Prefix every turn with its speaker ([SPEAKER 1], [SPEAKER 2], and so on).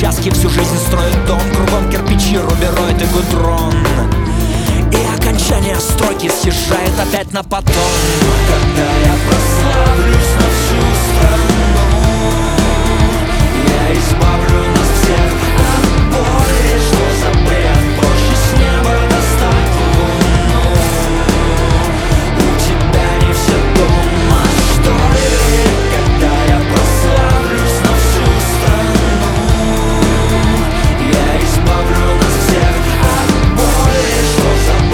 [SPEAKER 1] связки всю жизнь строят дом. Кругом кирпичи, рубероид и гудрон, и окончание стройки съезжает опять на потом.